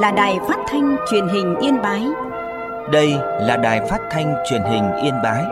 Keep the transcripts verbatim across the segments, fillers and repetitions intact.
là Đài Phát thanh Truyền hình Yên Bái. Đây là Đài Phát thanh Truyền hình Yên Bái.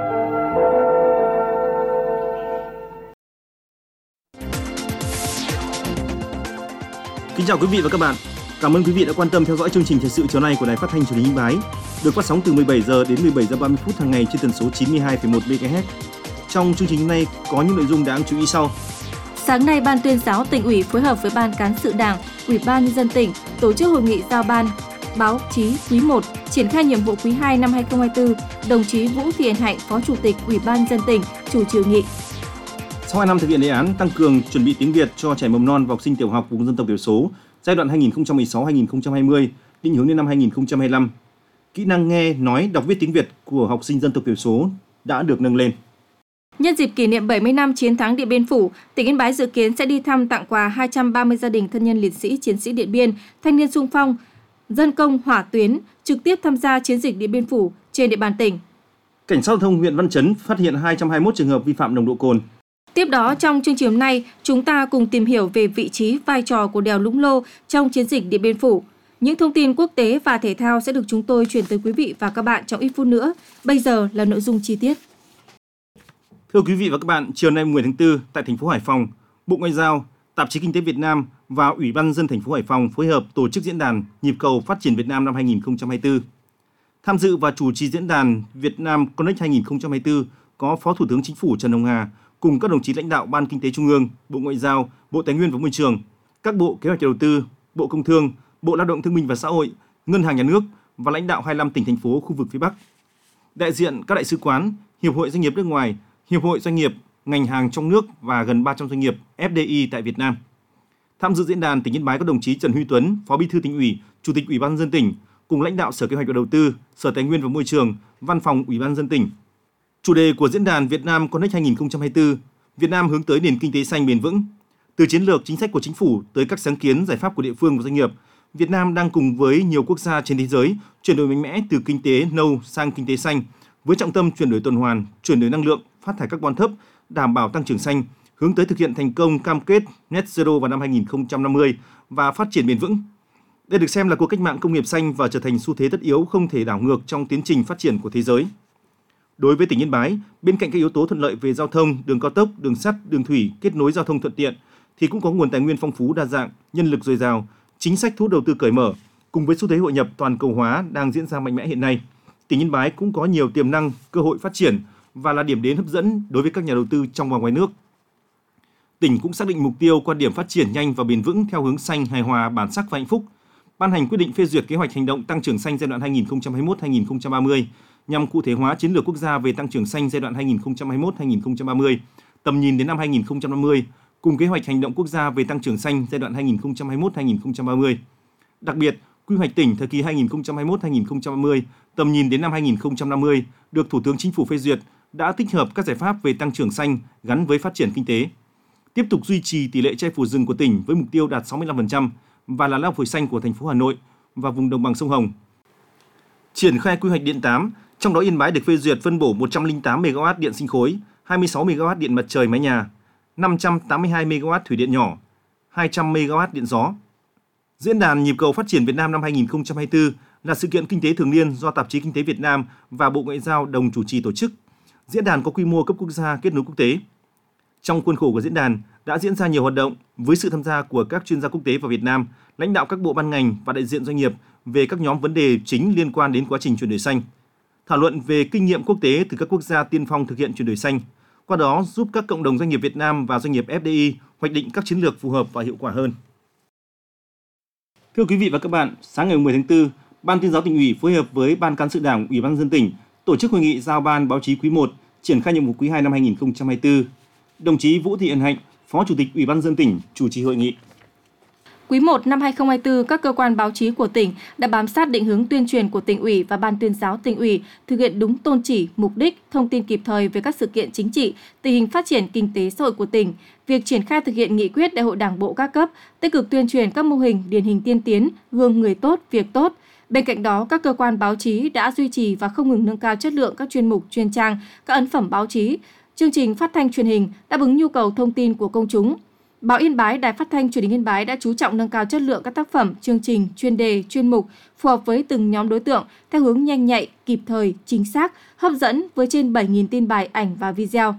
Kính chào quý vị và các bạn. Cảm ơn quý vị đã quan tâm theo dõi chương trình thời sự chiều nay của Đài Phát thanh Truyền hình Yên Bái, được phát sóng từ mười bảy giờ đến mười bảy giờ ba mươi phút hàng ngày trên tần số chín mươi hai phẩy một mê ga héc. Trong chương trình này có những nội dung đáng chú ý sau. Sáng nay, Ban Tuyên giáo Tỉnh ủy phối hợp với Ban Cán sự Đảng, Ủy ban Nhân dân tỉnh tổ chức hội nghị giao ban báo chí quý một, triển khai nhiệm vụ quý hai năm hai không hai tư. Đồng chí Vũ Thị Yên Hạnh, Phó Chủ tịch Ủy ban Nhân dân tỉnh chủ trì hội nghị. Sau hai năm thực hiện đề án tăng cường chuẩn bị tiếng Việt cho trẻ mầm non và học sinh tiểu học vùng dân tộc thiểu số giai đoạn hai nghìn không trăm mười sáu đến hai nghìn không trăm hai mươi, định hướng đến năm hai nghìn không trăm hai mươi lăm, kỹ năng nghe, nói, đọc viết tiếng Việt của học sinh dân tộc thiểu số đã được nâng lên. Nhân dịp kỷ niệm bảy mươi năm chiến thắng Điện Biên Phủ, tỉnh Yên Bái dự kiến sẽ đi thăm tặng quà hai trăm ba mươi gia đình thân nhân liệt sĩ, chiến sĩ Điện Biên, thanh niên xung phong, dân công hỏa tuyến trực tiếp tham gia chiến dịch Điện Biên Phủ trên địa bàn tỉnh. Cảnh sát giao thông huyện Văn Chấn phát hiện hai trăm hai mươi mốt trường hợp vi phạm nồng độ cồn. Tiếp đó, trong chương trình hôm nay, chúng ta cùng tìm hiểu về vị trí, vai trò của đèo Lũng Lô trong chiến dịch Điện Biên Phủ. Những thông tin quốc tế và thể thao sẽ được chúng tôi chuyển tới quý vị và các bạn trong ít phút nữa. Bây giờ là nội dung chi tiết. Thưa quý vị và các bạn, chiều nay mười tháng tư tại thành phố Hải Phòng, Bộ Ngoại giao, Tạp chí Kinh tế Việt Nam và Ủy ban nhân dân thành phố Hải Phòng phối hợp tổ chức diễn đàn Nhịp cầu phát triển Việt Nam năm hai nghìn không trăm hai mươi tư. Tham dự và chủ trì diễn đàn Việt Nam Connect hai nghìn không trăm hai mươi tư có Phó Thủ tướng Chính phủ Trần Hồng Hà cùng các đồng chí lãnh đạo Ban Kinh tế Trung ương, Bộ Ngoại giao, Bộ Tài nguyên và Môi trường, các bộ Kế hoạch và Đầu tư, Bộ Công Thương, Bộ Lao động Thương binh và Xã hội, Ngân hàng Nhà nước và lãnh đạo hai mươi lăm tỉnh thành phố khu vực phía Bắc. Đại diện các đại sứ quán, Hiệp hội Doanh nghiệp nước ngoài, Hiệp hội Doanh nghiệp, ngành hàng trong nước và gần ba trăm doanh nghiệp ép đê i tại Việt Nam. Tham dự diễn đàn, tỉnh Yên Bái có đồng chí Trần Huy Tuấn, Phó Bí thư Tỉnh ủy, Chủ tịch Ủy ban nhân dân tỉnh, cùng lãnh đạo Sở Kế hoạch và Đầu tư, Sở Tài nguyên và Môi trường, Văn phòng Ủy ban nhân dân tỉnh. Chủ đề của diễn đàn Việt Nam Connect hai nghìn không trăm hai mươi tư, Việt Nam hướng tới nền kinh tế xanh bền vững. Từ chiến lược chính sách của chính phủ tới các sáng kiến giải pháp của địa phương và doanh nghiệp, Việt Nam đang cùng với nhiều quốc gia trên thế giới chuyển đổi mạnh mẽ từ kinh tế nâu sang kinh tế xanh, với trọng tâm chuyển đổi tuần hoàn, chuyển đổi năng lượng, phát thải carbon thấp, đảm bảo tăng trưởng xanh, hướng tới thực hiện thành công cam kết net zero vào năm hai nghìn không trăm năm mươi và phát triển bền vững. Đây được xem là cuộc cách mạng công nghiệp xanh và trở thành xu thế tất yếu không thể đảo ngược trong tiến trình phát triển của thế giới. Đối với tỉnh Yên Bái, bên cạnh các yếu tố thuận lợi về giao thông, đường cao tốc, đường sắt, đường thủy, kết nối giao thông thuận tiện, thì cũng có nguồn tài nguyên phong phú đa dạng, nhân lực dồi dào, chính sách thu hút đầu tư cởi mở, cùng với xu thế hội nhập toàn cầu hóa đang diễn ra mạnh mẽ hiện nay. Tỉnh Yên Bái cũng có nhiều tiềm năng, cơ hội phát triển và là điểm đến hấp dẫn đối với các nhà đầu tư trong và ngoài nước. Tỉnh cũng xác định mục tiêu quan điểm phát triển nhanh và bền vững theo hướng xanh, hài hòa, bản sắc và hạnh phúc, ban hành quyết định phê duyệt kế hoạch hành động tăng trưởng xanh giai đoạn hai nghìn không trăm hai mươi mốt đến hai nghìn không trăm ba mươi nhằm cụ thể hóa chiến lược quốc gia về tăng trưởng xanh giai đoạn hai nghìn không trăm hai mươi mốt đến hai nghìn không trăm ba mươi, tầm nhìn đến năm hai nghìn không trăm năm mươi, cùng kế hoạch hành động quốc gia về tăng trưởng xanh giai đoạn hai nghìn không trăm hai mươi mốt đến hai nghìn không trăm ba mươi. Đặc biệt, quy hoạch tỉnh thời kỳ hai nghìn không trăm hai mươi mốt đến hai nghìn không trăm ba mươi, tầm nhìn đến năm hai nghìn không trăm năm mươi được Thủ tướng Chính phủ phê duyệt đã tích hợp các giải pháp về tăng trưởng xanh gắn với phát triển kinh tế. Tiếp tục duy trì tỷ lệ che phủ rừng của tỉnh với mục tiêu đạt sáu mươi lăm phần trăm và là lao phổi xanh của thành phố Hà Nội và vùng đồng bằng sông Hồng. Triển khai quy hoạch điện tám, trong đó Yên Bái được phê duyệt phân bổ một trăm lẻ tám mê ga oát điện sinh khối, hai mươi sáu mê ga oát điện mặt trời mái nhà, năm trăm tám mươi hai mê ga oát thủy điện nhỏ, hai trăm mê ga oát điện gió. Diễn đàn Nhịp cầu phát triển Việt Nam năm hai nghìn không trăm hai mươi tư là sự kiện kinh tế thường niên do Tạp chí Kinh tế Việt Nam và Bộ Ngoại giao đồng chủ trì tổ chức. Diễn đàn có quy mô cấp quốc gia, kết nối quốc tế. Trong khuôn khổ của diễn đàn đã diễn ra nhiều hoạt động với sự tham gia của các chuyên gia quốc tế và Việt Nam, lãnh đạo các bộ ban ngành và đại diện doanh nghiệp về các nhóm vấn đề chính liên quan đến quá trình chuyển đổi xanh. Thảo luận về kinh nghiệm quốc tế từ các quốc gia tiên phong thực hiện chuyển đổi xanh, qua đó giúp các cộng đồng doanh nghiệp Việt Nam và doanh nghiệp ép đê i hoạch định các chiến lược phù hợp và hiệu quả hơn. Thưa quý vị và các bạn, sáng ngày mười tháng tư, Ban Tuyên giáo Tỉnh ủy phối hợp với Ban Cán sự Đảng, Ủy ban nhân dân tỉnh tổ chức hội nghị giao ban báo chí quý một, triển khai nhiệm vụ quý hai năm hai nghìn không trăm hai mươi tư. Đồng chí Vũ Thị Yên Hạnh, Phó Chủ tịch Ủy ban nhân dân tỉnh chủ trì hội nghị. Quý một năm hai không hai tư, các cơ quan báo chí của tỉnh đã bám sát định hướng tuyên truyền của Tỉnh ủy và Ban Tuyên giáo Tỉnh ủy, thực hiện đúng tôn chỉ, mục đích, thông tin kịp thời về các sự kiện chính trị, tình hình phát triển kinh tế xã hội của tỉnh, việc triển khai thực hiện nghị quyết Đại hội Đảng bộ các cấp, tích cực tuyên truyền các mô hình điển hình tiên tiến, gương người tốt, việc tốt. Bên cạnh đó, các cơ quan báo chí đã duy trì và không ngừng nâng cao chất lượng các chuyên mục, chuyên trang, các ấn phẩm báo chí, chương trình phát thanh truyền hình đáp ứng nhu cầu thông tin của công chúng. Báo Yên Bái, Đài Phát thanh Truyền hình Yên Bái đã chú trọng nâng cao chất lượng các tác phẩm, chương trình, chuyên đề, chuyên mục phù hợp với từng nhóm đối tượng theo hướng nhanh nhạy, kịp thời, chính xác, hấp dẫn với trên bảy nghìn tin bài, ảnh và video.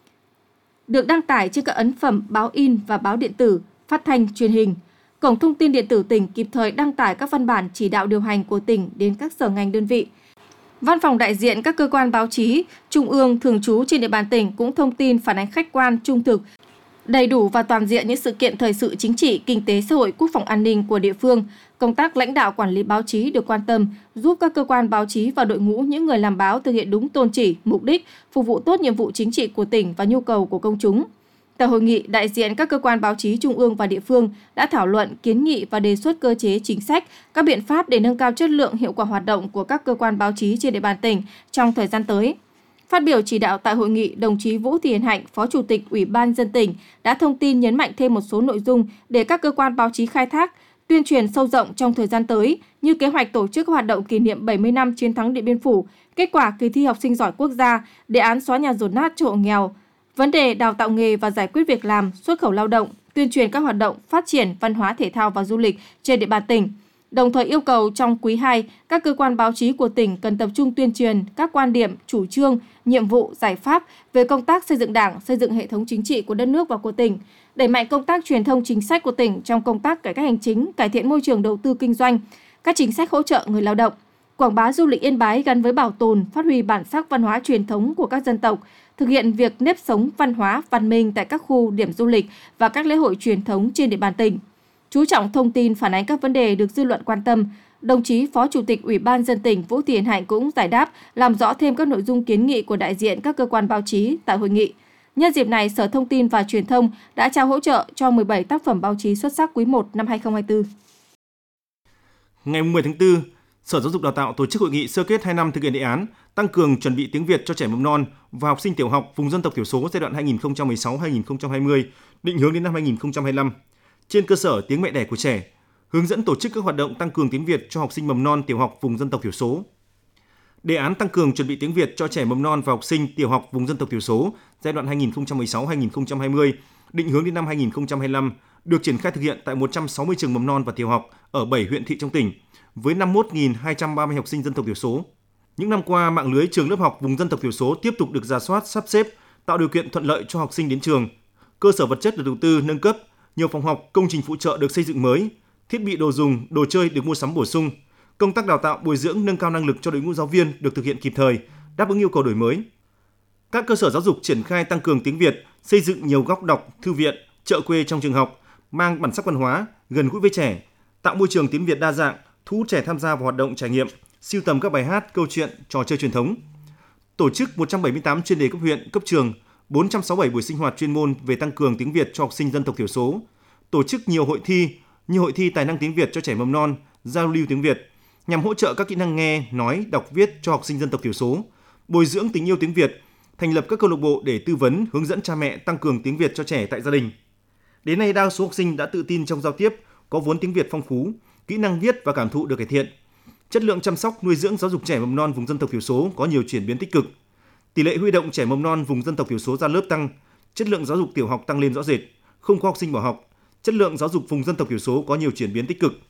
Được đăng tải trên các ấn phẩm báo in và báo điện tử, phát thanh, truyền hình. Cổng thông tin điện tử tỉnh kịp thời đăng tải các văn bản chỉ đạo điều hành của tỉnh đến các sở ngành đơn vị. Văn phòng đại diện các cơ quan báo chí, trung ương, thường trú trên địa bàn tỉnh cũng thông tin phản ánh khách quan, trung thực, đầy đủ và toàn diện những sự kiện thời sự chính trị, kinh tế, xã hội, quốc phòng an ninh của địa phương. Công tác lãnh đạo quản lý báo chí được quan tâm, giúp các cơ quan báo chí và đội ngũ những người làm báo thực hiện đúng tôn chỉ, mục đích, phục vụ tốt nhiệm vụ chính trị của tỉnh và nhu cầu của công chúng. Tại hội nghị, đại diện các cơ quan báo chí trung ương và địa phương đã thảo luận, kiến nghị và đề xuất cơ chế chính sách, các biện pháp để nâng cao chất lượng, hiệu quả hoạt động của các cơ quan báo chí trên địa bàn tỉnh trong thời gian tới. Phát biểu chỉ đạo tại hội nghị, đồng chí Vũ Thị Hiền Hạnh, Phó Chủ tịch Ủy ban nhân dân tỉnh đã thông tin nhấn mạnh thêm một số nội dung để các cơ quan báo chí khai thác, tuyên truyền sâu rộng trong thời gian tới, như kế hoạch tổ chức các hoạt động kỷ niệm bảy mươi năm chiến thắng Điện Biên Phủ, kết quả kỳ thi học sinh giỏi quốc gia, đề án xóa nhà dột nát cho hộ nghèo, vấn đề đào tạo nghề và giải quyết việc làm, xuất khẩu lao động, tuyên truyền các hoạt động phát triển văn hóa thể thao và du lịch trên địa bàn tỉnh. Đồng thời yêu cầu trong quý hai, các cơ quan báo chí của tỉnh cần tập trung tuyên truyền các quan điểm, chủ trương, nhiệm vụ, giải pháp về công tác xây dựng Đảng, xây dựng hệ thống chính trị của đất nước và của tỉnh, đẩy mạnh công tác truyền thông chính sách của tỉnh trong công tác cải cách hành chính, cải thiện môi trường đầu tư kinh doanh, các chính sách hỗ trợ người lao động, quảng bá du lịch Yên Bái gắn với bảo tồn, phát huy bản sắc văn hóa truyền thống của các dân tộc, thực hiện việc nếp sống văn hóa, văn minh tại các khu điểm du lịch và các lễ hội truyền thống trên địa bàn tỉnh. Chú trọng thông tin phản ánh các vấn đề được dư luận quan tâm, đồng chí Phó Chủ tịch Ủy ban nhân dân tỉnh Vũ Thị Hiền Hạnh cũng giải đáp, làm rõ thêm các nội dung kiến nghị của đại diện các cơ quan báo chí tại hội nghị. Nhân dịp này, Sở Thông tin và Truyền thông đã trao hỗ trợ cho mười bảy tác phẩm báo chí xuất sắc quý một năm hai không hai tư. Ngày mười tháng tư, Sở Giáo dục Đào tạo tổ chức hội nghị sơ kết hai năm thực hiện đề án tăng cường chuẩn bị tiếng Việt cho trẻ mầm non và học sinh tiểu học vùng dân tộc thiểu số giai đoạn hai nghìn không trăm mười sáu đến hai nghìn không trăm hai mươi, định hướng đến năm hai nghìn không trăm hai mươi lăm. Trên cơ sở tiếng mẹ đẻ của trẻ, hướng dẫn tổ chức các hoạt động tăng cường tiếng Việt cho học sinh mầm non tiểu học vùng dân tộc thiểu số. Đề án tăng cường chuẩn bị tiếng Việt cho trẻ mầm non và học sinh tiểu học vùng dân tộc thiểu số giai đoạn hai nghìn không trăm mười sáu đến hai nghìn không trăm hai mươi, định hướng đến năm hai nghìn không trăm hai mươi lăm, được triển khai thực hiện tại một trăm sáu mươi trường mầm non và tiểu học ở bảy huyện thị trong tỉnh, với năm mươi mốt nghìn hai trăm ba mươi học sinh dân tộc thiểu số. Những năm qua, mạng lưới trường lớp học vùng dân tộc thiểu số tiếp tục được rà soát, sắp xếp, tạo điều kiện thuận lợi cho học sinh đến trường. Cơ sở vật chất được đầu tư nâng cấp, nhiều phòng học, công trình phụ trợ được xây dựng mới, thiết bị đồ dùng, đồ chơi được mua sắm bổ sung. Công tác đào tạo, bồi dưỡng, nâng cao năng lực cho đội ngũ giáo viên được thực hiện kịp thời, đáp ứng yêu cầu đổi mới. Các cơ sở giáo dục triển khai tăng cường tiếng Việt, xây dựng nhiều góc đọc, thư viện, chợ quê trong trường học, mang bản sắc văn hóa, gần gũi với trẻ, tạo môi trường tiếng Việt đa dạng, thu hút trẻ tham gia vào hoạt động trải nghiệm, sưu tầm các bài hát, câu chuyện, trò chơi truyền thống. Tổ chức một trăm bảy mươi tám chuyên đề cấp huyện, cấp trường, bốn trăm sáu mươi bảy buổi sinh hoạt chuyên môn về tăng cường tiếng Việt cho học sinh dân tộc thiểu số. Tổ chức nhiều hội thi như hội thi tài năng tiếng Việt cho trẻ mầm non, giao lưu tiếng Việt nhằm hỗ trợ các kỹ năng nghe, nói, đọc, viết cho học sinh dân tộc thiểu số, bồi dưỡng tình yêu tiếng Việt, thành lập các câu lạc bộ để tư vấn, hướng dẫn cha mẹ tăng cường tiếng Việt cho trẻ tại gia đình. Đến nay, đa số học sinh đã tự tin trong giao tiếp, có vốn tiếng Việt phong phú, kỹ năng viết và cảm thụ được cải thiện. Chất lượng chăm sóc, nuôi dưỡng giáo dục trẻ mầm non vùng dân tộc thiểu số có nhiều chuyển biến tích cực. Tỷ lệ huy động trẻ mầm non vùng dân tộc thiểu số ra lớp tăng, chất lượng giáo dục tiểu học tăng lên rõ rệt, không có học sinh bỏ học. Chất lượng giáo dục vùng dân tộc thiểu số có nhiều chuyển biến tích cực.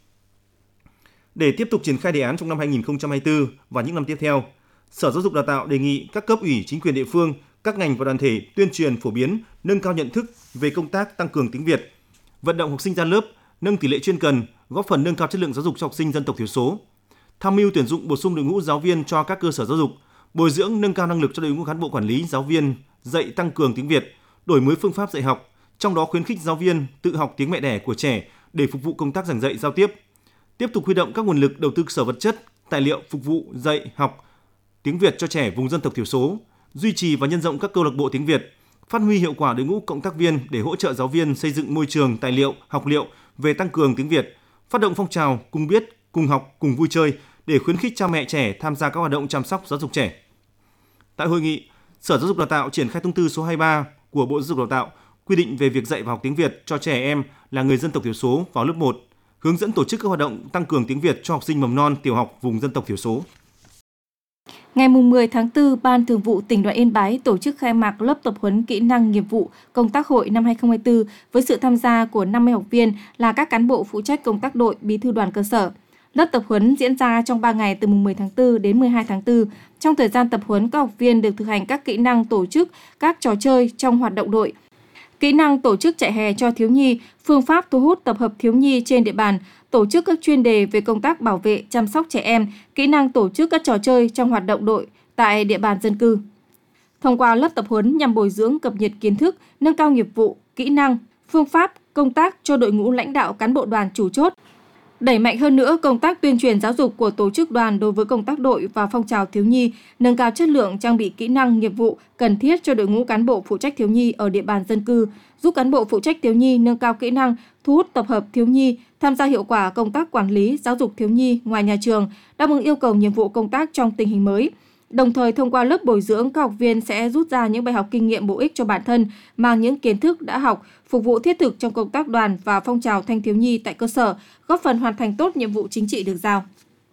Để tiếp tục triển khai đề án trong năm hai nghìn không trăm hai mươi tư và những năm tiếp theo, Sở Giáo dục Đào tạo đề nghị các cấp ủy, chính quyền địa phương, các ngành và đoàn thể tuyên truyền phổ biến, nâng cao nhận thức về công tác tăng cường tiếng Việt, vận động học sinh ra lớp, nâng tỷ lệ chuyên cần, góp phần nâng cao chất lượng giáo dục cho học sinh dân tộc thiểu số. Tham mưu tuyển dụng bổ sung đội ngũ giáo viên cho các cơ sở giáo dục, bồi dưỡng nâng cao năng lực cho đội ngũ cán bộ quản lý, giáo viên, dạy tăng cường tiếng Việt, đổi mới phương pháp dạy học, trong đó khuyến khích giáo viên tự học tiếng mẹ đẻ của trẻ để phục vụ công tác giảng dạy giao tiếp. Tiếp tục huy động các nguồn lực đầu tư cơ sở vật chất, tài liệu phục vụ dạy học tiếng Việt cho trẻ vùng dân tộc thiểu số, duy trì và nhân rộng các câu lạc bộ tiếng Việt, phát huy hiệu quả đội ngũ cộng tác viên để hỗ trợ giáo viên xây dựng môi trường, tài liệu, học liệu về tăng cường tiếng Việt, phát động phong trào cùng biết, cùng học, cùng vui chơi để khuyến khích cha mẹ trẻ tham gia các hoạt động chăm sóc giáo dục trẻ. Tại hội nghị, Sở Giáo dục Đào tạo triển khai thông tư số hai mươi ba của Bộ Giáo dục Đào tạo quy định về việc dạy và học tiếng Việt cho trẻ em là người dân tộc thiểu số vào lớp một, hướng dẫn tổ chức các hoạt động tăng cường tiếng Việt cho học sinh mầm non, tiểu học vùng dân tộc thiểu số. Ngày mười tháng tư, Ban Thường vụ Tỉnh đoàn Yên Bái tổ chức khai mạc lớp tập huấn kỹ năng nghiệp vụ công tác hội năm hai không hai tư với sự tham gia của năm mươi học viên là các cán bộ phụ trách công tác đội, bí thư đoàn cơ sở. Lớp tập huấn diễn ra trong ba ngày từ mùng mười tháng tư đến mười hai tháng tư. Trong thời gian tập huấn, các học viên được thực hành các kỹ năng tổ chức các trò chơi trong hoạt động đội, kỹ năng tổ chức trại hè cho thiếu nhi, phương pháp thu hút tập hợp thiếu nhi trên địa bàn, tổ chức các chuyên đề về công tác bảo vệ, chăm sóc trẻ em, kỹ năng tổ chức các trò chơi trong hoạt động đội tại địa bàn dân cư. Thông qua lớp tập huấn nhằm bồi dưỡng cập nhật kiến thức, nâng cao nghiệp vụ, kỹ năng, phương pháp công tác cho đội ngũ lãnh đạo cán bộ đoàn chủ chốt, đẩy mạnh hơn nữa công tác tuyên truyền giáo dục của tổ chức đoàn đối với công tác đội và phong trào thiếu nhi, nâng cao chất lượng trang bị kỹ năng nghiệp vụ cần thiết cho đội ngũ cán bộ phụ trách thiếu nhi ở địa bàn dân cư, giúp cán bộ phụ trách thiếu nhi nâng cao kỹ năng, thu hút tập hợp thiếu nhi, tham gia hiệu quả công tác quản lý giáo dục thiếu nhi ngoài nhà trường, đáp ứng yêu cầu nhiệm vụ công tác trong tình hình mới. Đồng thời, thông qua lớp bồi dưỡng, các học viên sẽ rút ra những bài học kinh nghiệm bổ ích cho bản thân, mang những kiến thức đã học, phục vụ thiết thực trong công tác đoàn và phong trào thanh thiếu nhi tại cơ sở, góp phần hoàn thành tốt nhiệm vụ chính trị được giao.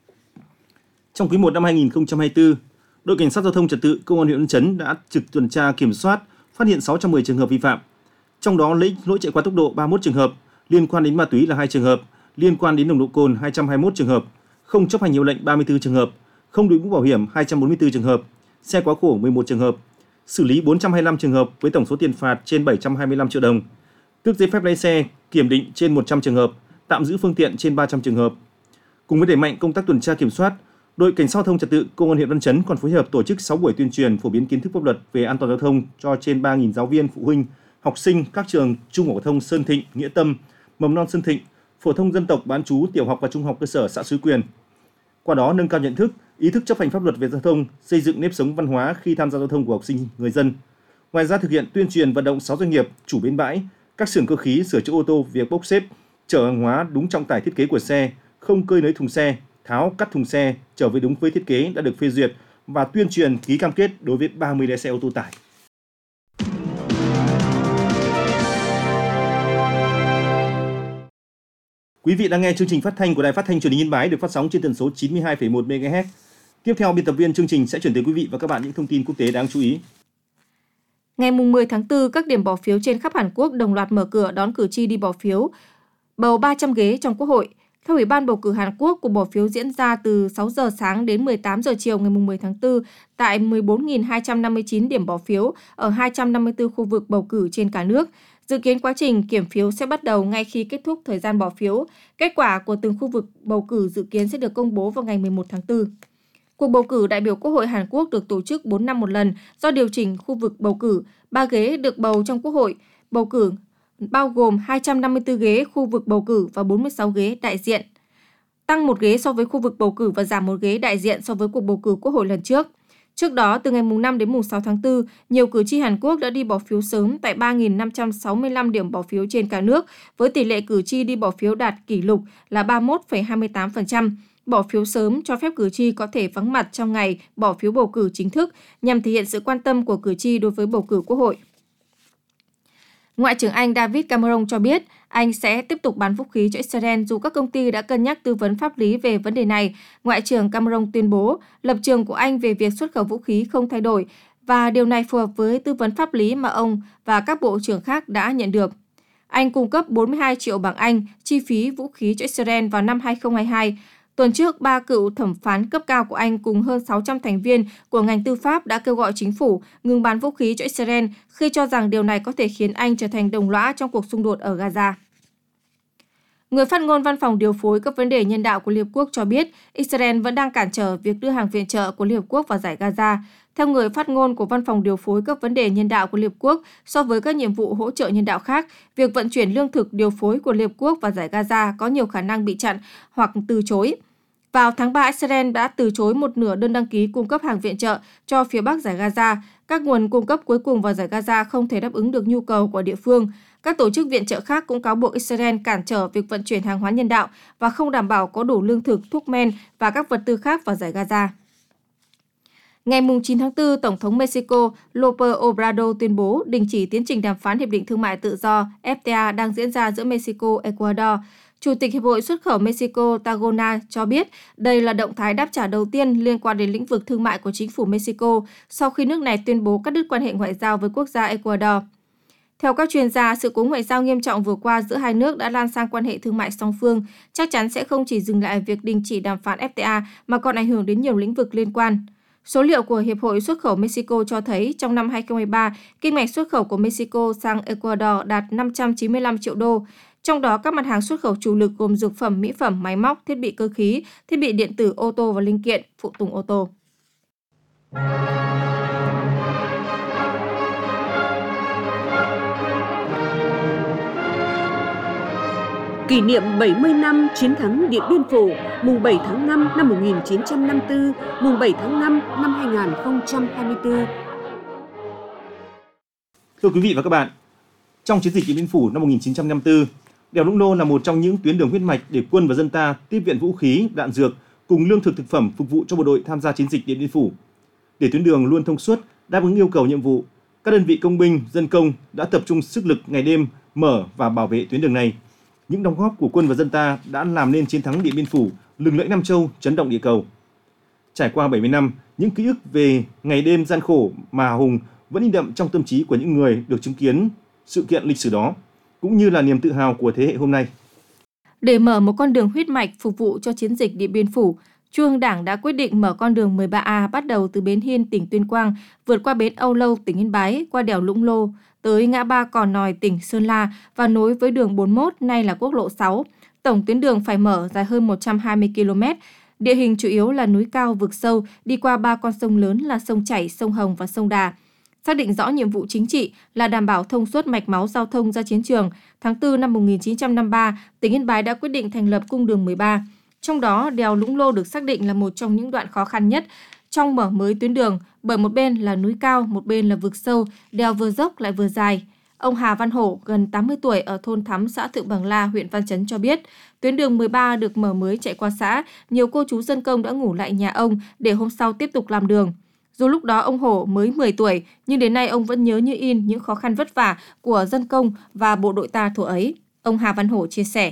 Trong quý một năm hai không hai tư, đội cảnh sát giao thông trật tự công an huyện Văn Chấn đã trực tuần tra kiểm soát, phát hiện sáu trăm mười trường hợp vi phạm. Trong đó lấy lỗi chạy quá tốc độ ba mươi mốt trường hợp, liên quan đến ma túy là hai trường hợp, liên quan đến nồng độ cồn hai trăm hai mươi mốt trường hợp, không chấp hành hiệu lệnh ba mươi tư trường hợp, không đội mũ bảo hiểm hai trăm bốn mươi tư trường hợp, xe quá khổ mười một trường hợp, xử lý bốn trăm hai mươi lăm trường hợp với tổng số tiền phạt trên bảy trăm hai mươi lăm triệu đồng, tước giấy phép lái xe, kiểm định trên một trăm trường hợp, tạm giữ phương tiện trên ba trăm trường hợp. Cùng với đẩy mạnh công tác tuần tra kiểm soát, đội cảnh sát giao thông trật tự công an huyện Văn Chấn còn phối hợp tổ chức sáu buổi tuyên truyền phổ biến kiến thức pháp luật về an toàn giao thông cho trên ba nghìn giáo viên, phụ huynh, học sinh các trường Trung học phổ thông Sơn Thịnh, Nghĩa Tâm, Mầm non Sơn Thịnh, phổ thông dân tộc bán trú tiểu học và trung học cơ sở xã Suối Quyền. Qua đó nâng cao nhận thức, ý thức chấp hành pháp luật về giao thông, xây dựng nếp sống văn hóa khi tham gia giao thông của học sinh, người dân. Ngoài ra thực hiện tuyên truyền vận động sáu doanh nghiệp, chủ bến bãi, các xưởng cơ khí, sửa chữa ô tô việc bốc xếp, chở hàng hóa đúng trọng tải thiết kế của xe, không cơi nới thùng xe, tháo cắt thùng xe, trở về đúng với thiết kế đã được phê duyệt và tuyên truyền ký cam kết đối với ba mươi lái xe ô tô tải. Quý vị đang nghe chương trình phát thanh của Đài Phát thanh Truyền hình Yên Bái được phát sóng trên tần số chín mươi hai phẩy một mê ga héc. Tiếp theo, biên tập viên chương trình sẽ chuyển tới quý vị và các bạn những thông tin quốc tế đáng chú ý. Ngày mười tháng tư, các điểm bỏ phiếu trên khắp Hàn Quốc đồng loạt mở cửa đón cử tri đi bỏ phiếu, bầu ba trăm ghế trong Quốc hội. Theo Ủy ban bầu cử Hàn Quốc, cuộc bỏ phiếu diễn ra từ sáu giờ sáng đến mười tám giờ chiều ngày mười tháng tư tại mười bốn nghìn hai trăm năm mươi chín điểm bỏ phiếu ở hai trăm năm mươi tư khu vực bầu cử trên cả nước. Dự kiến quá trình kiểm phiếu sẽ bắt đầu ngay khi kết thúc thời gian bỏ phiếu. Kết quả của từng khu vực bầu cử dự kiến sẽ được công bố vào ngày mười một tháng tư. Cuộc bầu cử đại biểu Quốc hội Hàn Quốc được tổ chức bốn năm một lần do điều chỉnh khu vực bầu cử. ba ghế được bầu trong Quốc hội bầu cử, bao gồm hai trăm năm mươi tư ghế khu vực bầu cử và bốn mươi sáu ghế đại diện, tăng một ghế so với khu vực bầu cử và giảm một ghế đại diện so với cuộc bầu cử Quốc hội lần trước. Trước đó, từ ngày năm đến sáu tháng tư, nhiều cử tri Hàn Quốc đã đi bỏ phiếu sớm tại ba nghìn năm trăm sáu mươi lăm điểm bỏ phiếu trên cả nước, với tỷ lệ cử tri đi bỏ phiếu đạt kỷ lục là ba mươi mốt phẩy hai mươi tám phần trăm. Bỏ phiếu sớm cho phép cử tri có thể vắng mặt trong ngày bỏ phiếu bầu cử chính thức nhằm thể hiện sự quan tâm của cử tri đối với bầu cử Quốc hội. Ngoại trưởng Anh David Cameron cho biết Anh sẽ tiếp tục bán vũ khí cho Israel dù các công ty đã cân nhắc tư vấn pháp lý về vấn đề này. Ngoại trưởng Cameron tuyên bố lập trường của Anh về việc xuất khẩu vũ khí không thay đổi và điều này phù hợp với tư vấn pháp lý mà ông và các bộ trưởng khác đã nhận được. Anh cung cấp bốn mươi hai triệu bảng Anh chi phí vũ khí cho Israel vào năm hai không hai hai. Tuần trước, ba cựu thẩm phán cấp cao của Anh cùng hơn sáu trăm thành viên của ngành tư pháp đã kêu gọi chính phủ ngừng bán vũ khí cho Israel khi cho rằng điều này có thể khiến Anh trở thành đồng lõa trong cuộc xung đột ở Gaza. Người phát ngôn Văn phòng điều phối các vấn đề nhân đạo của Liên Hợp Quốc cho biết Israel vẫn đang cản trở việc đưa hàng viện trợ của Liên Hợp Quốc vào giải Gaza. Theo người phát ngôn của Văn phòng điều phối các vấn đề nhân đạo của Liên Hợp Quốc, so với các nhiệm vụ hỗ trợ nhân đạo khác, việc vận chuyển lương thực điều phối của Liên Hợp Quốc vào giải Gaza có nhiều khả năng bị chặn hoặc từ chối. Vào tháng ba, Israel đã từ chối một nửa đơn đăng ký cung cấp hàng viện trợ cho phía bắc giải Gaza. Các nguồn cung cấp cuối cùng vào giải Gaza không thể đáp ứng được nhu cầu của địa phương. Các tổ chức viện trợ khác cũng cáo buộc Israel cản trở việc vận chuyển hàng hóa nhân đạo và không đảm bảo có đủ lương thực, thuốc men và các vật tư khác vào giải Gaza. Ngày chín tháng tư, Tổng thống Mexico López Obrador tuyên bố đình chỉ tiến trình đàm phán Hiệp định Thương mại Tự do F T A đang diễn ra giữa Mexico, Ecuador. Chủ tịch Hiệp hội Xuất khẩu Mexico Tagona cho biết đây là động thái đáp trả đầu tiên liên quan đến lĩnh vực thương mại của chính phủ Mexico sau khi nước này tuyên bố cắt đứt quan hệ ngoại giao với quốc gia Ecuador. Theo các chuyên gia, sự cố ngoại giao nghiêm trọng vừa qua giữa hai nước đã lan sang quan hệ thương mại song phương, chắc chắn sẽ không chỉ dừng lại việc đình chỉ đàm phán ép tê a mà còn ảnh hưởng đến nhiều lĩnh vực liên quan. Số liệu của Hiệp hội Xuất khẩu Mexico cho thấy trong năm hai không hai ba, kim ngạch xuất khẩu của Mexico sang Ecuador đạt năm trăm chín mươi lăm triệu đô. Trong đó, các mặt hàng xuất khẩu chủ lực gồm dược phẩm, mỹ phẩm, máy móc, thiết bị cơ khí, thiết bị điện tử, ô tô và linh kiện, phụ tùng ô tô. Kỷ niệm bảy mươi năm chiến thắng Điện Biên Phủ, mùng bảy tháng năm năm một nghìn chín trăm năm mươi tư, mùng bảy tháng năm năm hai nghìn không trăm hai mươi tư. Thưa quý vị và các bạn, trong chiến dịch Điện Biên Phủ năm một nghìn chín trăm năm mươi tư, đèo Lũng Lô là một trong những tuyến đường huyết mạch để quân và dân ta tiếp viện vũ khí, đạn dược cùng lương thực thực phẩm phục vụ cho bộ đội tham gia chiến dịch Điện Biên Phủ. Để tuyến đường luôn thông suốt, đáp ứng yêu cầu nhiệm vụ, các đơn vị công binh, dân công đã tập trung sức lực ngày đêm mở và bảo vệ tuyến đường này. Những đóng góp của quân và dân ta đã làm nên chiến thắng Điện Biên Phủ, lừng lẫy Nam Châu, chấn động địa cầu. Trải qua bảy mươi năm, những ký ức về ngày đêm gian khổ mà hào hùng vẫn in đậm trong tâm trí của những người được chứng kiến sự kiện lịch sử đó, cũng như là niềm tự hào của thế hệ hôm nay. Để mở một con đường huyết mạch phục vụ cho chiến dịch Điện Biên Phủ, Trung ương Đảng đã quyết định mở con đường mười ba A bắt đầu từ bến Hiên, tỉnh Tuyên Quang, vượt qua bến Âu Lâu, tỉnh Yên Bái, qua đèo Lũng Lô, tới ngã ba Cò Nòi, tỉnh Sơn La và nối với đường bốn mươi mốt, nay là quốc lộ sáu. Tổng tuyến đường phải mở dài hơn một trăm hai mươi ki lô mét. Địa hình chủ yếu là núi cao, vực sâu, đi qua ba con sông lớn là sông Chảy, sông Hồng và sông Đà. Xác định rõ nhiệm vụ chính trị là đảm bảo thông suốt mạch máu giao thông ra chiến trường, tháng tư năm một nghìn chín trăm năm mươi ba, tỉnh Yên Bái đã quyết định thành lập cung đường mười ba. Trong đó, đèo Lũng Lô được xác định là một trong những đoạn khó khăn nhất trong mở mới tuyến đường, bởi một bên là núi cao, một bên là vực sâu, đèo vừa dốc lại vừa dài. Ông Hà Văn Hổ, gần tám mươi tuổi ở thôn Thắm, xã Thượng Bằng La, huyện Văn Chấn cho biết, tuyến đường mười ba được mở mới chạy qua xã, nhiều cô chú dân công đã ngủ lại nhà ông để hôm sau tiếp tục làm đường. Dù lúc đó ông Hổ mới mười tuổi, nhưng đến nay ông vẫn nhớ như in những khó khăn vất vả của dân công và bộ đội ta thuở ấy. Ông Hà Văn Hổ chia sẻ.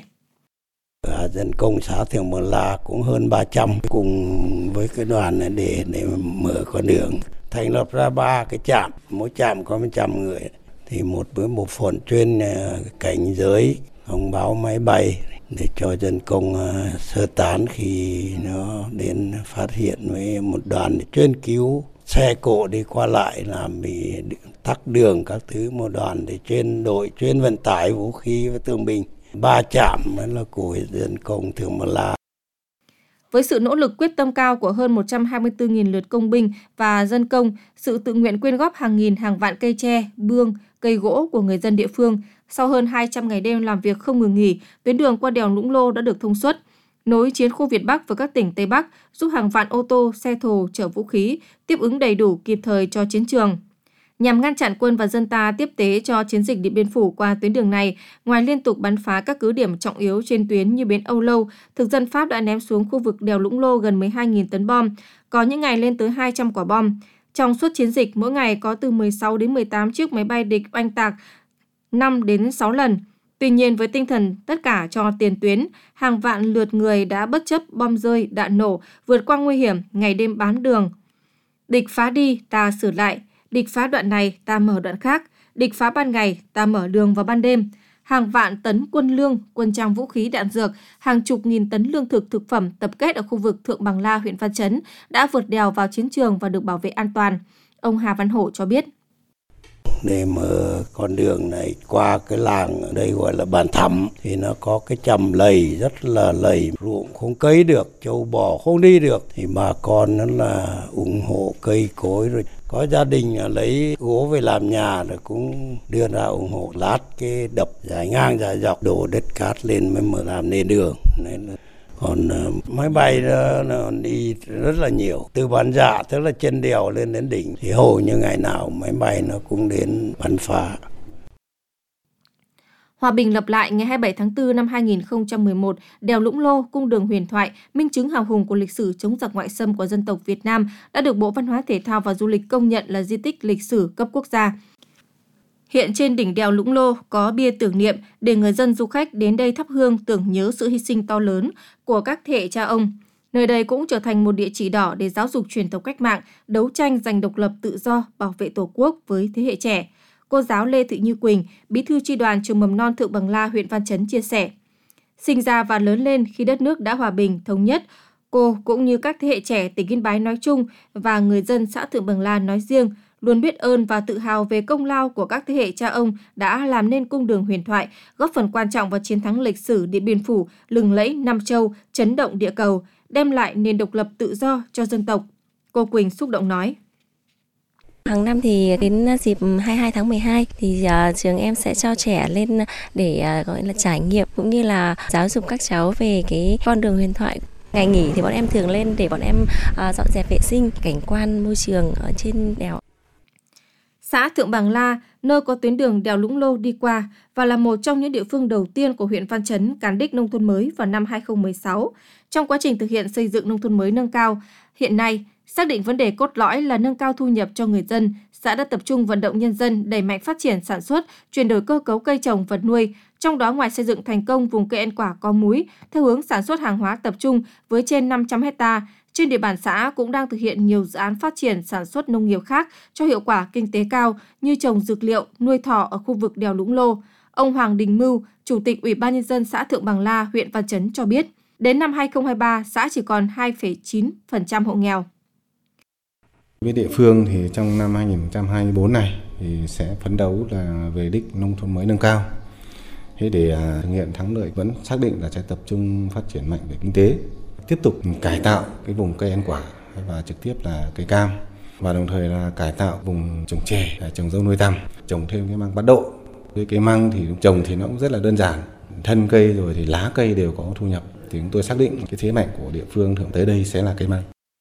Dân công xã Thượng Bằng La cũng hơn ba trăm cùng với cái đoàn này để để mở con đường, thành lập ra ba cái trạm, mỗi trạm có một trăm người, thì một với một phận chuyên cảnh giới thông báo máy bay để cho dân công sơ tán khi nó đến phát hiện, với một đoàn chuyên cứu xe cộ đi qua lại làm bị tắc đường các thứ, một đoàn để chuyên đội chuyên vận tải vũ khí và thương binh. Ba trạm là của dân công Thượng Bằng La. Với sự nỗ lực quyết tâm cao của hơn một trăm hai mươi tư nghìn lượt công binh và dân công, sự tự nguyện quyên góp hàng nghìn hàng vạn cây tre, bương, cây gỗ của người dân địa phương, sau hơn hai trăm ngày đêm làm việc không ngừng nghỉ, tuyến đường qua đèo Lũng Lô đã được thông suốt, nối chiến khu Việt Bắc với các tỉnh Tây Bắc, giúp hàng vạn ô tô, xe thồ chở vũ khí tiếp ứng đầy đủ kịp thời cho chiến trường. Nhằm ngăn chặn quân và dân ta tiếp tế cho chiến dịch Điện Biên Phủ qua tuyến đường này, ngoài liên tục bắn phá các cứ điểm trọng yếu trên tuyến như bến Âu Lâu, thực dân Pháp đã ném xuống khu vực đèo Lũng Lô gần mười hai nghìn tấn bom, có những ngày lên tới hai trăm quả bom. Trong suốt chiến dịch, mỗi ngày có từ mười sáu đến mười tám chiếc máy bay địch oanh tạc năm đến sáu lần. Tuy nhiên, với tinh thần tất cả cho tiền tuyến, hàng vạn lượt người đã bất chấp bom rơi, đạn nổ, vượt qua nguy hiểm, ngày đêm bám đường. Địch phá đi, ta sửa lại. Địch phá đoạn này, ta mở đoạn khác. Địch phá ban ngày, ta mở đường vào ban đêm. Hàng vạn tấn quân lương, quân trang vũ khí đạn dược, hàng chục nghìn tấn lương thực thực phẩm tập kết ở khu vực Thượng Bằng La, huyện Văn Chấn đã vượt đèo vào chiến trường và được bảo vệ an toàn. Ông Hà Văn Hổ cho biết. Để mở con đường này qua cái làng ở đây gọi là Bản Thắm thì nó có cái chầm lầy rất là lầy, ruộng không cấy được, trâu bò không đi được, thì bà con nó là ủng hộ cây cối, rồi có gia đình lấy gỗ về làm nhà rồi cũng đưa ra ủng hộ lát cái đập dài ngang dài dọc, đổ đất cát lên mới mở làm nền đường. Nên là còn uh, máy bay nó, nó đi rất là nhiều, từ Bản Dạ tức là trên đèo lên đến đỉnh thì hầu như ngày nào máy bay nó cũng đến bắn phá. Hòa bình lập lại ngày hai mươi bảy tháng tư năm hai nghìn không trăm mười một, đèo Lũng Lô, cung đường huyền thoại, minh chứng hào hùng của lịch sử chống giặc ngoại xâm của dân tộc Việt Nam đã được Bộ Văn hóa Thể thao và Du lịch công nhận là di tích lịch sử cấp quốc gia. Hiện trên đỉnh đèo Lũng Lô có bia tưởng niệm để người dân du khách đến đây thắp hương tưởng nhớ sự hy sinh to lớn của các thế hệ cha ông. Nơi đây cũng trở thành một địa chỉ đỏ để giáo dục truyền thống cách mạng, đấu tranh giành độc lập tự do, bảo vệ Tổ quốc với thế hệ trẻ. Cô giáo Lê Thị Như Quỳnh, bí thư chi đoàn trường mầm non Thượng Bằng La, huyện Văn Chấn chia sẻ. Sinh ra và lớn lên khi đất nước đã hòa bình, thống nhất, cô cũng như các thế hệ trẻ tỉnh Yên Bái nói chung và người dân xã Thượng Bằng La nói riêng luôn biết ơn và tự hào về công lao của các thế hệ cha ông đã làm nên cung đường huyền thoại, góp phần quan trọng vào chiến thắng lịch sử Điện Biên Phủ, lừng lẫy Nam Châu, chấn động địa cầu, đem lại nền độc lập tự do cho dân tộc. Cô Quỳnh xúc động nói. Hàng năm thì đến dịp hai mươi hai tháng mười hai thì uh, trường em sẽ cho trẻ lên để uh, gọi là trải nghiệm cũng như là giáo dục các cháu về cái con đường huyền thoại. Ngày nghỉ thì bọn em thường lên để bọn em uh, dọn dẹp vệ sinh, cảnh quan môi trường ở trên đèo. Xã Thượng Bằng La, nơi có tuyến đường đèo Lũng Lô đi qua và là một trong những địa phương đầu tiên của huyện Văn Chấn cán đích nông thôn mới vào năm hai không một sáu. Trong quá trình thực hiện xây dựng nông thôn mới nâng cao, hiện nay xác định vấn đề cốt lõi là nâng cao thu nhập cho người dân, xã đã tập trung vận động nhân dân đẩy mạnh phát triển sản xuất, chuyển đổi cơ cấu cây trồng vật nuôi. Trong đó, ngoài xây dựng thành công vùng cây ăn quả có múi theo hướng sản xuất hàng hóa tập trung với trên năm trăm héc ta, trên địa bàn xã cũng đang thực hiện nhiều dự án phát triển sản xuất nông nghiệp khác cho hiệu quả kinh tế cao như trồng dược liệu, nuôi thỏ ở khu vực đèo Lũng Lô. Ông Hoàng Đình Mưu, Chủ tịch Ủy ban Nhân dân xã Thượng Bằng La, huyện Văn Chấn cho biết, đến năm hai không hai ba, xã chỉ còn hai phẩy chín phần trăm hộ nghèo. Với địa phương thì trong năm hai không hai tư này thì sẽ phấn đấu là về đích nông thôn mới nâng cao. Thế để thực hiện thắng lợi vẫn xác định là sẽ tập trung phát triển mạnh về kinh tế, tiếp tục cải tạo cái vùng cây ăn quả và trực tiếp là cây cam, và đồng thời là cải tạo vùng trồng chè, trồng dâu nuôi tằm, trồng thêm cái măng bát độ. Cái cây măng thì trồng thì nó cũng rất là đơn giản, thân cây rồi thì lá cây đều có thu nhập. Thì chúng tôi xác định cái thế mạnh của địa phương thường tới đây sẽ là cây măng.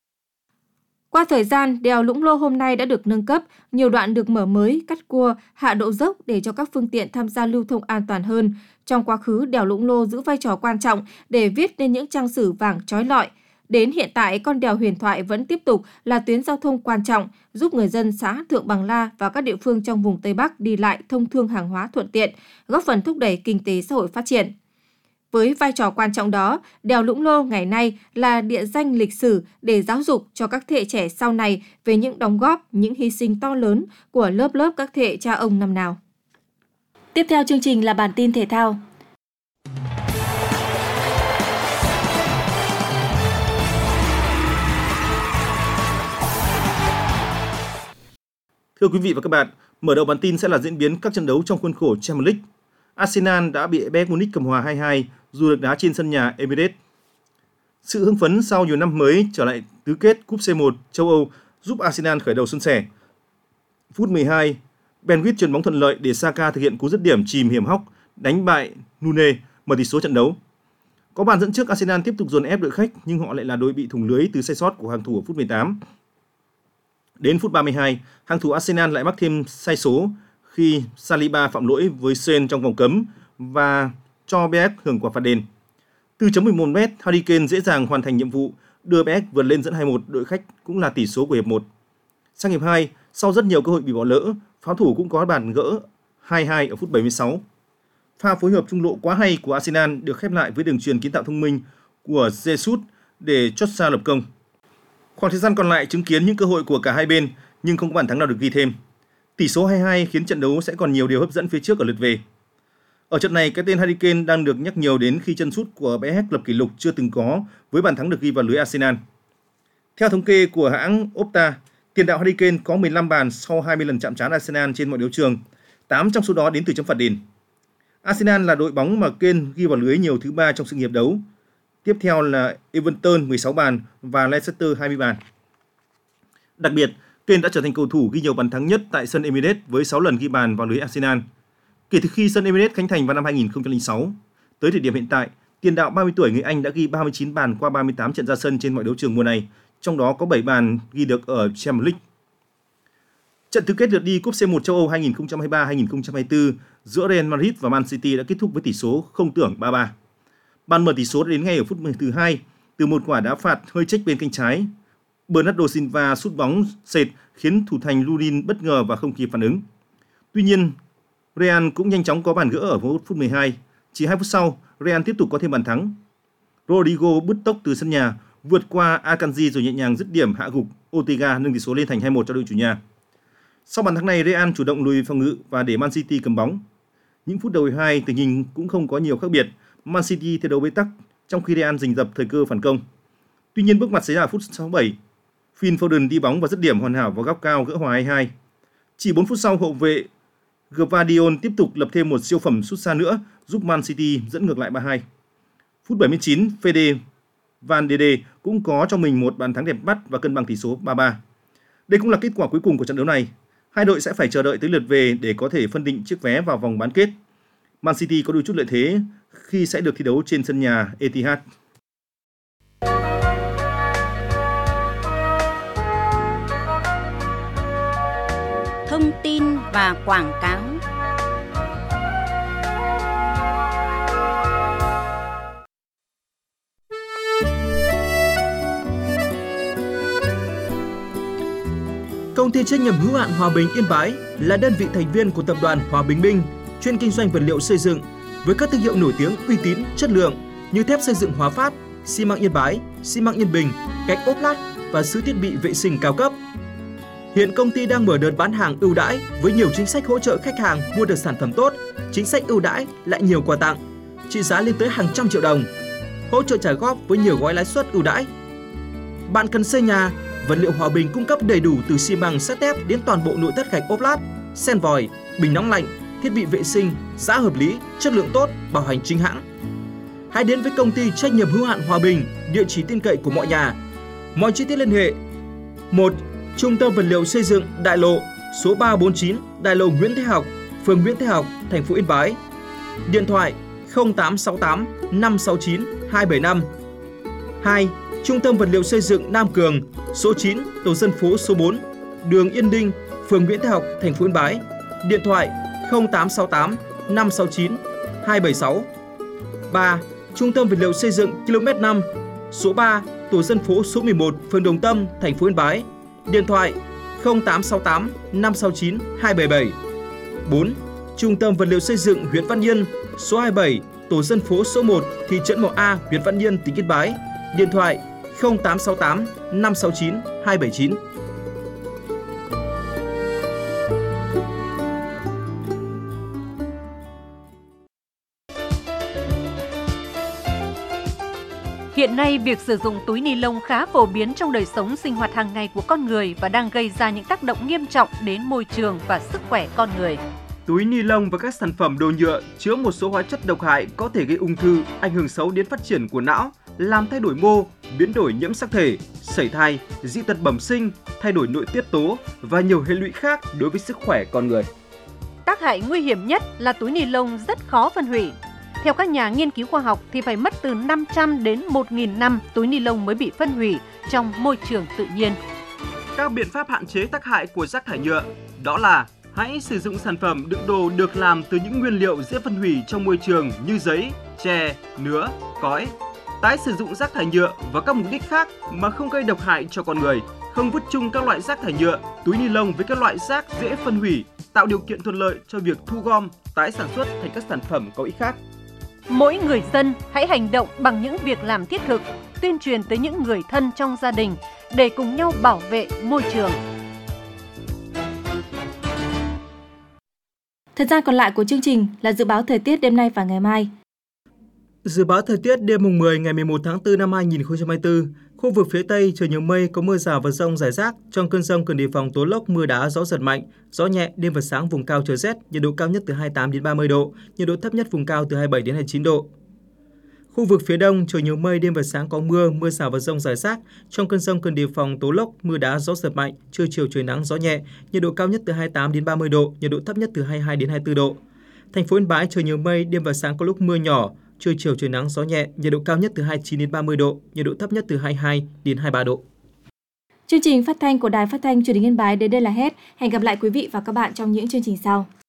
Qua thời gian, đèo Lũng Lô hôm nay đã được nâng cấp, nhiều đoạn được mở mới, cắt cua, hạ độ dốc để cho các phương tiện tham gia lưu thông an toàn hơn. Trong quá khứ, đèo Lũng Lô giữ vai trò quan trọng để viết nên những trang sử vàng trói lọi. Đến hiện tại, con đèo huyền thoại vẫn tiếp tục là tuyến giao thông quan trọng, giúp người dân xã Thượng Bằng La và các địa phương trong vùng Tây Bắc đi lại thông thương hàng hóa thuận tiện, góp phần thúc đẩy kinh tế xã hội phát triển. Với vai trò quan trọng đó, đèo Lũng Lô ngày nay là địa danh lịch sử để giáo dục cho các thế hệ trẻ sau này về những đóng góp, những hy sinh to lớn của lớp lớp các thế hệ cha ông năm nào. Tiếp theo chương trình là bản tin thể thao. Thưa quý vị và các bạn, mở đầu bản tin sẽ là diễn biến các trận đấu trong khuôn khổ Champions League. Arsenal đã bị Bayern Munich cầm hòa hai hai dù được đá trên sân nhà Emirates. Sự hưng phấn sau nhiều năm mới trở lại tứ kết Cúp xê một châu Âu giúp Arsenal khởi đầu suôn sẻ. Phút mười hai, Ben White chuyền bóng thuận lợi để Saka thực hiện cú dứt điểm chìm hiểm hóc đánh bại Nune mở tỷ số trận đấu. Có bàn dẫn trước, Arsenal tiếp tục dồn ép đội khách nhưng họ lại là đội bị thủng lưới từ sai sót của hàng thủ ở phút mười tám. Đến phút ba mươi hai, hàng thủ Arsenal lại mắc thêm sai số khi Saliba phạm lỗi với Sen trong vòng cấm và cho bê ép hưởng quả phạt đền. Từ chấm mười một mét, Harry Kane dễ dàng hoàn thành nhiệm vụ đưa bê ép vượt lên dẫn hai một, đội khách cũng là tỷ số của hiệp một. Sang hiệp hai, sau rất nhiều cơ hội bị bỏ lỡ, pháo thủ cũng có bàn gỡ hai hai ở phút bảy mươi sáu. Pha phối hợp trung lộ quá hay của Arsenal được khép lại với đường chuyền kiến tạo thông minh của Jesus để chốt xa lập công. Khoảng thời gian còn lại chứng kiến những cơ hội của cả hai bên nhưng không có bàn thắng nào được ghi thêm. Tỷ số hai hai khiến trận đấu sẽ còn nhiều điều hấp dẫn phía trước ở lượt về. Ở trận này, cái tên Harry Kane đang được nhắc nhiều đến khi chân sút của bé ép lập kỷ lục chưa từng có với bàn thắng được ghi vào lưới Arsenal. Theo thống kê của hãng Opta, tiền đạo Harry Kane có mười lăm bàn sau hai mươi lần chạm trán Arsenal trên mọi đấu trường, tám trong số đó đến từ chấm phạt đền. Arsenal là đội bóng mà Kane ghi vào lưới nhiều thứ ba trong sự nghiệp đấu. Tiếp theo là Everton mười sáu bàn và Leicester hai mươi bàn. Đặc biệt, Kane đã trở thành cầu thủ ghi nhiều bàn thắng nhất tại sân Emirates với sáu lần ghi bàn vào lưới Arsenal. Kể từ khi sân Emirates khánh thành vào năm hai nghìn không trăm lẻ sáu, tới thời điểm hiện tại, tiền đạo ba mươi tuổi người Anh đã ghi ba mươi chín bàn qua ba mươi tám trận ra sân trên mọi đấu trường mùa này, trong đó có bảy bàn ghi được ở Champions League. Trận tứ kết lượt đi Cúp xê một châu Âu hai nghìn không trăm hai mươi ba hai nghìn không trăm hai mươi tư giữa Real Madrid và Man City đã kết thúc với tỷ số không tưởng ba ba. Bàn mở tỷ số đã đến ngay ở phút mười hai từ một quả đá phạt hơi chếch bên cánh trái. Bernardo Silva sút bóng sệt khiến thủ thành Lunin bất ngờ và không kịp phản ứng. Tuy nhiên, Real cũng nhanh chóng có bàn gỡ ở phút mười hai. Chỉ hai phút sau, Real tiếp tục có thêm bàn thắng. Rodrigo bứt tốc từ sân nhà, vượt qua Akanji rồi nhẹ nhàng dứt điểm hạ gục Ortega, nâng tỷ số lên thành hai một cho đội chủ nhà. Sau bàn thắng này, Real chủ động lùi phòng ngự và để Man City cầm bóng. Những phút đầu hiệp hai, tình hình cũng không có nhiều khác biệt. Man City thi đấu bế tắc, trong khi Real giành giật thời cơ phản công. Tuy nhiên, bước ngoặt xảy ra ở phút sáu mươi bảy. Phil Foden đi bóng và dứt điểm hoàn hảo vào góc cao gỡ hòa hai hai. Chỉ bốn phút sau, hậu vệ Gvardiol tiếp tục lập thêm một siêu phẩm sút xa nữa, giúp Man City dẫn ngược lại ba hai. Phút bảy mươi chín, Fede Valverde cũng có cho mình một bàn thắng đẹp mắt và cân bằng tỷ số ba ba. Đây cũng là kết quả cuối cùng của trận đấu này. Hai đội sẽ phải chờ đợi tới lượt về để có thể phân định chiếc vé vào vòng bán kết. Man City có đôi chút lợi thế khi sẽ được thi đấu trên sân nhà Etihad. Thông tin và quảng cáo. Công ty trách nhiệm hữu hạn Hòa Bình Yên Bái là đơn vị thành viên của tập đoàn Hòa Bình Minh, chuyên kinh doanh vật liệu xây dựng với các thương hiệu nổi tiếng, uy tín, chất lượng như thép xây dựng Hòa Phát, xi măng Yên Bái, xi măng Yên Bình, gạch ốp lát và sứ thiết bị vệ sinh cao cấp. Hiện công ty đang mở đợt bán hàng ưu đãi với nhiều chính sách hỗ trợ khách hàng mua được sản phẩm tốt, chính sách ưu đãi lại nhiều quà tặng, trị giá lên tới hàng trăm triệu đồng, hỗ trợ trả góp với nhiều gói lãi suất ưu đãi. Bạn cần xây nhà, vật liệu Hòa Bình cung cấp đầy đủ từ xi măng, sắt thép đến toàn bộ nội thất gạch ốp lát, sen vòi, bình nóng lạnh, thiết bị vệ sinh, giá hợp lý, chất lượng tốt, bảo hành chính hãng. Hãy đến với công ty trách nhiệm hữu hạn Hòa Bình, địa chỉ tin cậy của mọi nhà. Mọi chi tiết liên hệ: một. Trung tâm vật liệu xây dựng Đại lộ, số ba bốn chín, Đại lộ Nguyễn Thế Học, phường Nguyễn Thế Học, thành phố Yên Bái. Điện thoại không tám sáu tám năm sáu chín hai bảy năm. hai. Trung tâm vật liệu xây dựng Nam Cường, số chín, tổ dân phố số bốn, đường Yên Đinh, phường Nguyễn Thế Học, thành phố Yên Bái. Điện thoại không tám sáu tám năm sáu chín hai bảy sáu. ba. Trung tâm vật liệu xây dựng ki lô mét năm, số ba, tổ dân phố số mười một, phường Đồng Tâm, thành phố Yên Bái. Điện thoại không tám sáu tám năm sáu chín hai bảy bảy. bốn. Trung tâm vật liệu xây dựng huyện Văn Yên, số hai mươi bảy, tổ dân phố số một, thị trấn Mậu A, huyện Văn Yên, tỉnh Yên Bái. Điện thoại không tám sáu tám năm sáu chín hai bảy chín. Hiện nay, việc sử dụng túi ni lông khá phổ biến trong đời sống sinh hoạt hàng ngày của con người và đang gây ra những tác động nghiêm trọng đến môi trường và sức khỏe con người. Túi ni lông và các sản phẩm đồ nhựa chứa một số hóa chất độc hại có thể gây ung thư, ảnh hưởng xấu đến phát triển của não, làm thay đổi mô, biến đổi nhiễm sắc thể, sẩy thai, dị tật bẩm sinh, thay đổi nội tiết tố và nhiều hệ lụy khác đối với sức khỏe con người. Tác hại nguy hiểm nhất là túi ni lông rất khó phân hủy. Theo các nhà nghiên cứu khoa học thì phải mất từ năm trăm đến một nghìn năm túi ni lông mới bị phân hủy trong môi trường tự nhiên. Các biện pháp hạn chế tác hại của rác thải nhựa đó là hãy sử dụng sản phẩm đựng đồ được làm từ những nguyên liệu dễ phân hủy trong môi trường như giấy, tre, nứa, cói. Tái sử dụng rác thải nhựa vào các mục đích khác mà không gây độc hại cho con người. Không vứt chung các loại rác thải nhựa, túi ni lông với các loại rác dễ phân hủy, tạo điều kiện thuận lợi cho việc thu gom, tái sản xuất thành các sản phẩm có ích khác. Mỗi người dân hãy hành động bằng những việc làm thiết thực, tuyên truyền tới những người thân trong gia đình để cùng nhau bảo vệ môi trường. Thời gian còn lại của chương trình là dự báo thời tiết đêm nay và ngày mai. Dự báo thời tiết đêm mùng mười ngày mười một tháng tư năm hai nghìn không trăm hai mươi tư, khu vực phía Tây trời nhiều mây, có mưa rào và dông rải rác. Trong cơn dông cần đề phòng tố lốc, mưa đá, gió giật mạnh, gió nhẹ, đêm và sáng vùng cao trời rét, nhiệt độ cao nhất từ hai mươi tám đến ba mươi độ, nhiệt độ thấp nhất vùng cao từ hai mươi bảy đến hai mươi chín độ. Khu vực phía Đông trời nhiều mây, đêm và sáng có mưa, mưa rào và dông rải rác. Trong cơn dông cần đề phòng tố lốc, mưa đá, gió giật mạnh, trưa chiều trời nắng, gió nhẹ, nhiệt độ cao nhất từ hai mươi tám đến ba mươi độ, nhiệt độ thấp nhất từ hai mươi hai đến hai mươi tư độ. Thành phố Yên Bái trời nhiều mây, đêm và sáng có lúc mưa nhỏ, trưa chiều trời nắng, gió nhẹ, nhiệt độ cao nhất từ hai mươi chín đến ba mươi độ, nhiệt độ thấp nhất từ hai mươi hai đến hai mươi ba độ. Chương trình phát thanh của Đài Phát thanh Truyền hình Yên Bái đến đây là hết. Hẹn gặp lại quý vị và các bạn trong những chương trình sau.